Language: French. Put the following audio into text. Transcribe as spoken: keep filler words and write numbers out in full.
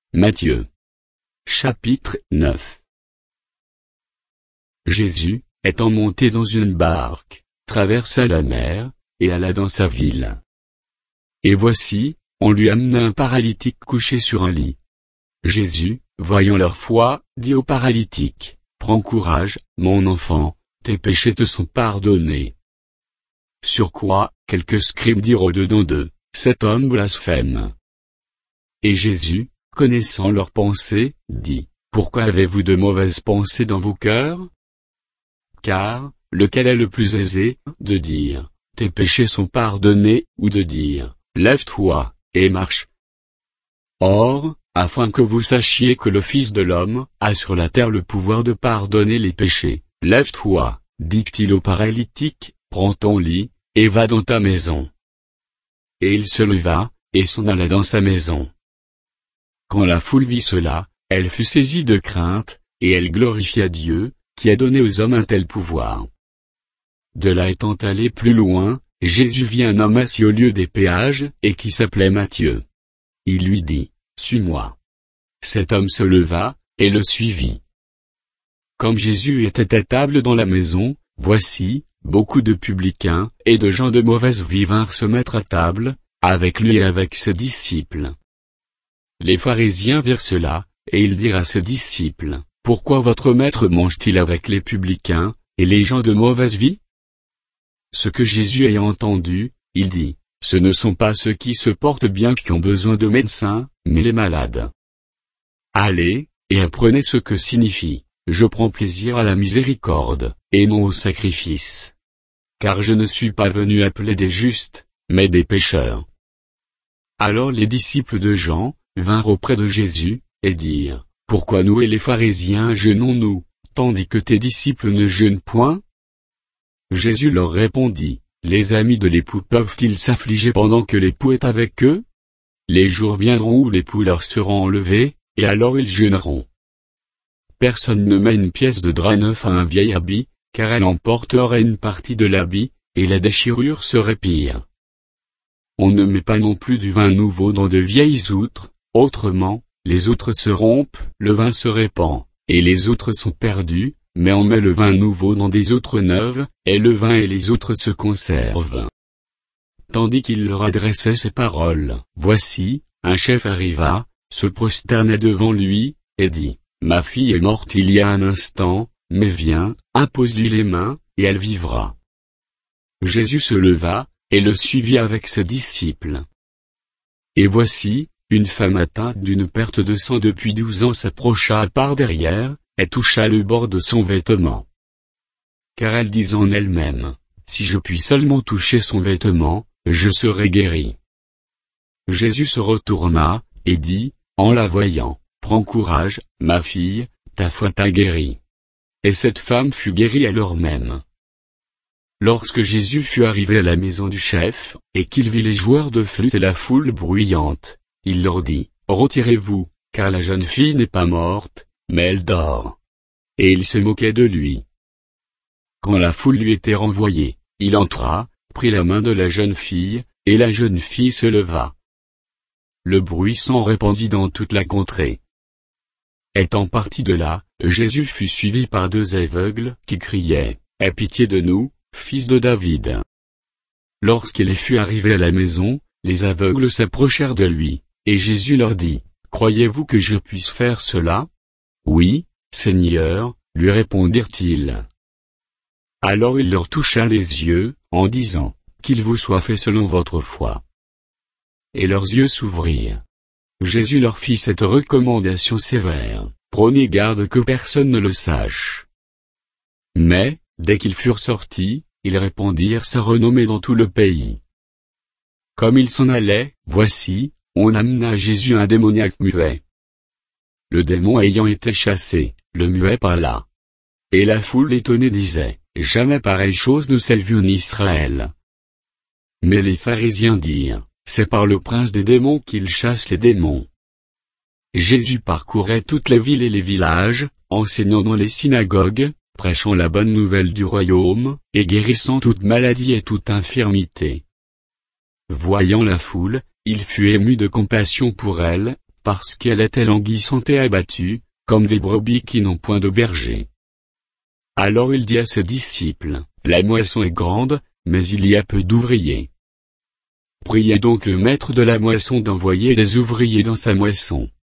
Matthieu. Chapitre neuf. Jésus, étant monté dans une barque, traversa la mer, et alla dans sa ville. Et voici, on lui amena un paralytique couché sur un lit. Jésus, voyant leur foi, dit au paralytique, « Prends courage, mon enfant, tes péchés te sont pardonnés. » Sur quoi, quelques scribes dirent au-dedans d'eux, « Cet homme blasphème. » Et Jésus, connaissant leurs pensées, dit, « Pourquoi avez-vous de mauvaises pensées dans vos cœurs? Car, lequel est le plus aisé, de dire, « Tes péchés sont pardonnés » ou de dire, « Lève-toi, et marche ». Or, afin que vous sachiez que le Fils de l'homme a sur la terre le pouvoir de pardonner les péchés, « Lève-toi, dit-il au paralytique, prends ton lit, et va dans ta maison. » Et il se leva, et s'en alla dans sa maison. Quand la foule vit cela, elle fut saisie de crainte, et elle glorifia Dieu, qui a donné aux hommes un tel pouvoir. De là étant allé plus loin, Jésus vit un homme assis au lieu des péages, et qui s'appelait Matthieu. Il lui dit, « Suis-moi. » Cet homme se leva, et le suivit. Comme Jésus était à table dans la maison, voici, beaucoup de publicains, et de gens de mauvaise vie vinrent se mettre à table, avec lui et avec ses disciples. Les pharisiens virent cela, et ils dirent à ses disciples, « Pourquoi votre maître mange-t-il avec les publicains, et les gens de mauvaise vie ?» Ce que Jésus ayant entendu, il dit, « Ce ne sont pas ceux qui se portent bien qui ont besoin de médecins, mais les malades. Allez, et apprenez ce que signifie, je prends plaisir à la miséricorde, et non au sacrifice. Car je ne suis pas venu appeler des justes, mais des pécheurs. » Alors les disciples de Jean vinrent auprès de Jésus, et dirent, « Pourquoi nous et les pharisiens jeûnons-nous, tandis que tes disciples ne jeûnent point ?» Jésus leur répondit, « Les amis de l'époux peuvent-ils s'affliger pendant que l'époux est avec eux? Les jours viendront où l'époux leur sera enlevé, et alors ils jeûneront. Personne ne met une pièce de drap neuf à un vieil habit, car elle emporterait une partie de l'habit, et la déchirure serait pire. On ne met pas non plus du vin nouveau dans de vieilles outres, autrement, les outres se rompent, le vin se répand, et les outres sont perdues, mais on met le vin nouveau dans des outres neuves, et le vin et les outres se conservent. » Tandis qu'il leur adressait ces paroles, voici, un chef arriva, se prosterna devant lui, et dit, « Ma fille est morte il y a un instant, mais viens, impose-lui les mains, et elle vivra. » Jésus se leva, et le suivit avec ses disciples. Et voici, une femme atteinte d'une perte de sang depuis douze ans s'approcha par derrière, et toucha le bord de son vêtement. Car elle disait en elle-même, « Si je puis seulement toucher son vêtement, je serai guéri. » Jésus se retourna, et dit, en la voyant, « Prends courage, ma fille, ta foi t'a guérie. » Et cette femme fut guérie alors même. Lorsque Jésus fut arrivé à la maison du chef, et qu'il vit les joueurs de flûte et la foule bruyante, il leur dit, « Retirez-vous, car la jeune fille n'est pas morte, mais elle dort. » Et il se moquait de lui. Quand la foule lui était renvoyée, il entra, prit la main de la jeune fille, et la jeune fille se leva. Le bruit s'en répandit dans toute la contrée. Étant parti de là, Jésus fut suivi par deux aveugles qui criaient, « Aie pitié de nous, fils de David. » Lorsqu'il fut arrivé à la maison, les aveugles s'approchèrent de lui, et Jésus leur dit, « Croyez-vous que je puisse faire cela? » « Oui, Seigneur, » lui répondirent-ils. Alors il leur toucha les yeux, en disant, « Qu'il vous soit fait selon votre foi. » Et leurs yeux s'ouvrirent. Jésus leur fit cette recommandation sévère, « Prenez garde que personne ne le sache. » Mais, dès qu'ils furent sortis, ils répandirent sa renommée dans tout le pays. Comme ils s'en allaient, voici, on amena à Jésus un démoniaque muet. Le démon ayant été chassé, le muet parla. Et la foule étonnée disait, « Jamais pareille chose ne s'est vue en Israël. » Mais les pharisiens dirent, « C'est par le prince des démons qu'il chasse les démons. » Jésus parcourait toutes les villes et les villages, enseignant dans les synagogues, prêchant la bonne nouvelle du royaume, et guérissant toute maladie et toute infirmité. Voyant la foule, il fut ému de compassion pour elle, parce qu'elle était languissante et abattue, comme des brebis qui n'ont point de berger. Alors il dit à ses disciples, la moisson est grande, mais il y a peu d'ouvriers. Priez donc le maître de la moisson d'envoyer des ouvriers dans sa moisson.